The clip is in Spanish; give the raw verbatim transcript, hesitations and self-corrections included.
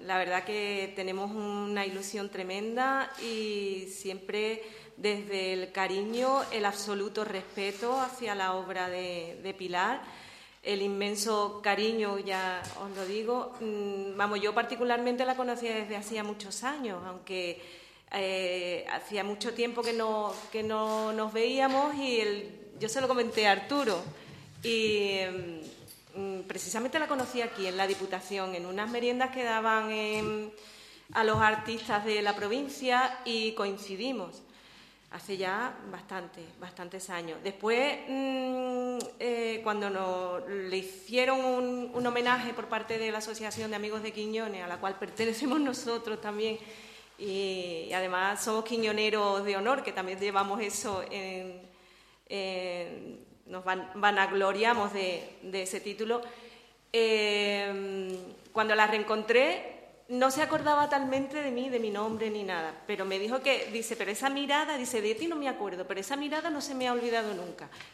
la verdad que tenemos una ilusión tremenda y siempre desde el cariño, el absoluto respeto hacia la obra de, de Pilar, el inmenso cariño, ya os lo digo. Vamos, yo particularmente la conocía desde hacía muchos años, aunque eh, hacía mucho tiempo que no, que no nos veíamos, y el, yo se lo comenté a Arturo y eh, precisamente la conocí aquí en la Diputación, en unas meriendas que daban en, a los artistas de la provincia, y coincidimos hace ya bastante, bastantes años. Después, mmm, eh, cuando nos, le hicieron un, un homenaje por parte de la Asociación de Amigos de Quiñones, a la cual pertenecemos nosotros también, y, y además somos quiñoneros de honor, que también llevamos eso en... en nos van, vanagloriamos de, de ese título. Eh, cuando la reencontré, no se acordaba talmente de mí, de mi nombre ni nada, pero me dijo que, dice, pero esa mirada, dice, de ti no me acuerdo, pero esa mirada no se me ha olvidado nunca.